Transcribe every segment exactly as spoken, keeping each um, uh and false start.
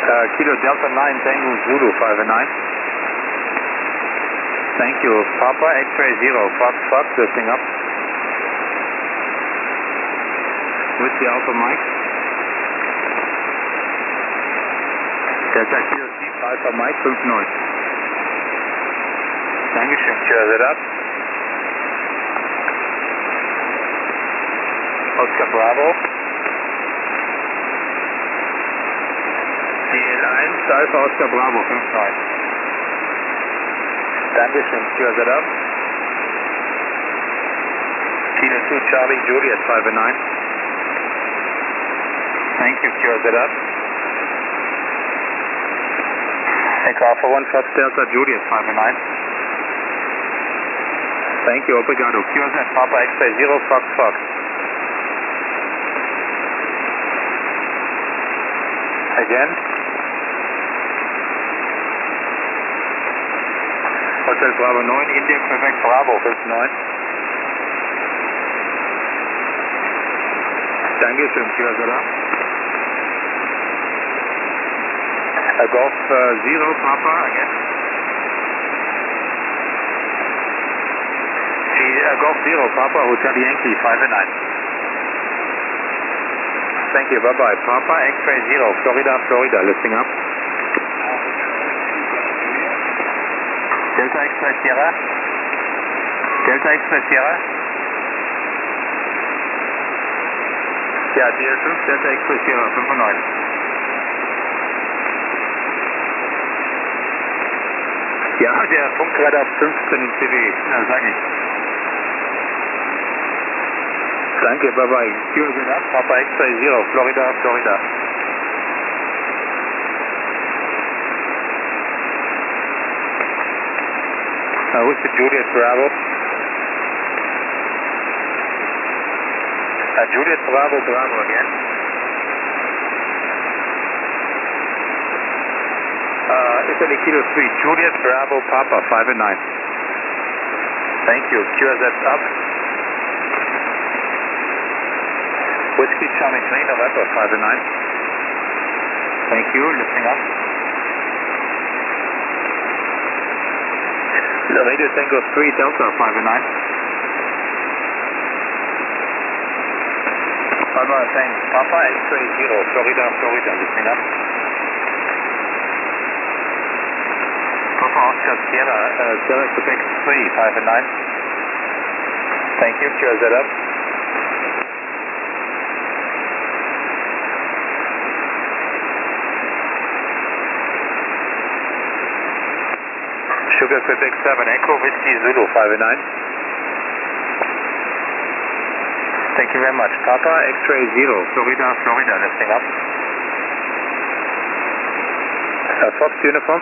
Uh, Kilo Delta nine Tango Zulu five nine. Thank you. Papa X-ray zero, Fox Fox, lifting up. With the Alpha Mike. Delta Kilo sieben Alpha Mike fünf neun. Dankeschön. Cheers it up. Oscar Bravo. D L eins Alpha Oscar Bravo fünf neun. Dankeschön. Cheers it up. Kilo two Charlie Juliet five nine. Thank you. Cheers it up. Echo Alpha one Fox Delta Juliet five nine. Thank you. Obrigado. Q Z Papa X-ray zero Fox Fox. Again. Hotel Bravo nine, India Quebec Bravo fünf neun. Dankeschön, Kilometer. Uh, Golf uh, zero Papa again. G, uh, Golf zero Papa Hotel Yankee five nine. Thank you. Bye bye. Papa X-ray zero Florida Florida lifting up. Delta Express Sierra. Delta Express Sierra. Ja, D L fünf Delta Express Sierra fünf neun. Ja, der Funk gerade auf fünfzehn C W. Ja, sag ich. Danke, bye bye. Q Z up, Papa X-ray zero Florida Florida. Uh, who's the Juliet Bravo? Uh, Juliet Bravo Bravo again. Uh, Italy Kilo three, Juliet Bravo Papa five nine. Thank you. Q Z up. Whiskey Charlie three November five nine. Thank you. Lifting up. Radio Tango three Delta five nine. Papa, thanks. Papa X-ray zero, Florida, Florida, lifting up. Papa Oscar Sierra, uh, Sierra Quebec three five nine. Thank you. Q Z up. Sugar Quebec seven Echo Whiskey Zulu five nine. Thank you very much. Papa X-ray zero, Florida, Florida, lifting up. Uh, Fox uniform.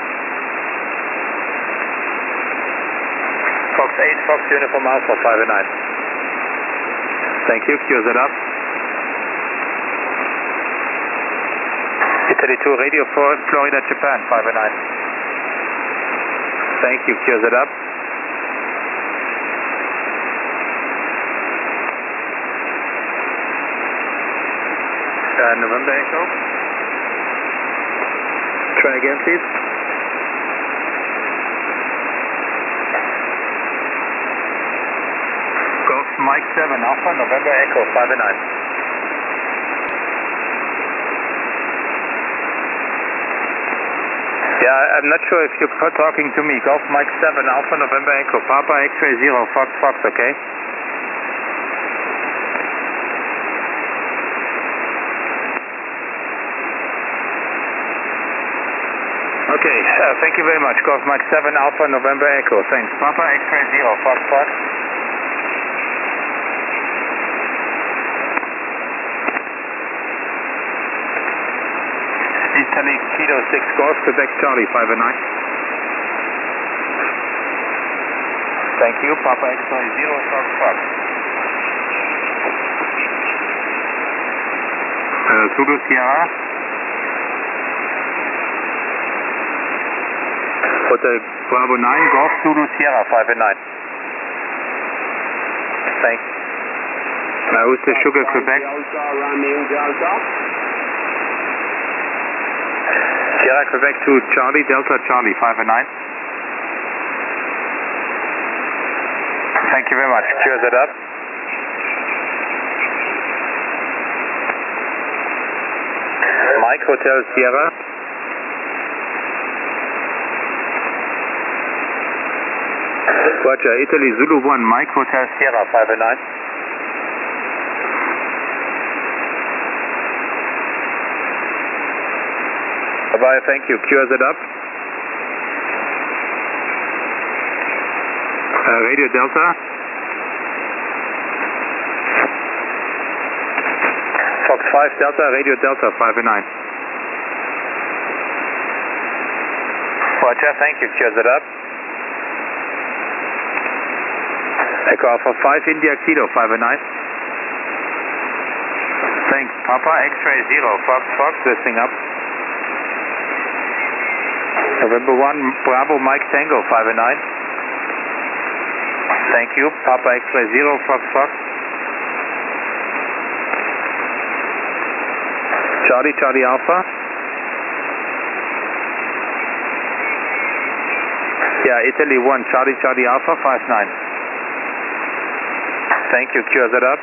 Fox eight, Fox uniform Alpha five nine. Thank you. Q Z up. Italy two Radio four, Florida, Japan five nine. Thank you. Q Z up. Uh, November Echo. Try again, please. Golf Mike seven Alpha, November Echo five nine. Yeah, I'm not sure if you're talking to me. Golf Mike seven Alpha, November Echo, Papa X-ray zero, Fox Fox, okay? Okay, uh, thank you very much. Golf Mike seven Alpha, November Echo, thanks. Papa X-ray zero, Fox Fox. Italy Kilo six Golf Quebec Charlie five nine. Thank you. Papa X-ray zero Fox Fox. Uh, Zulu Sierra. Hotel Bravo nine Golf Zulu Sierra five nine. Thanks. Uh, who's the Sugar Quebec? Sierra Quebec to Charlie, Delta Charlie, five and nine. Thank you very much. Q Z up. Mike Hotel Sierra. Roger, Italy Zulu one, Mike Hotel Sierra, five and nine. Bye-bye, thank you. Q Z up. Uh, Radio Delta. Fox five Delta, Radio Delta, five and nine. Roger, thank you. Q Z up. Echo Alpha five India Kilo, five and nine. Thanks. Papa X-ray zero, Fox Fox, listening up. November one Bravo Mike Tango, five and nine. Thank you. Papa X-ray zero, Fox Fox. Charlie Charlie Alpha. Yeah, Italy one, Charlie Charlie Alpha, five nine. Thank you. Q Z up.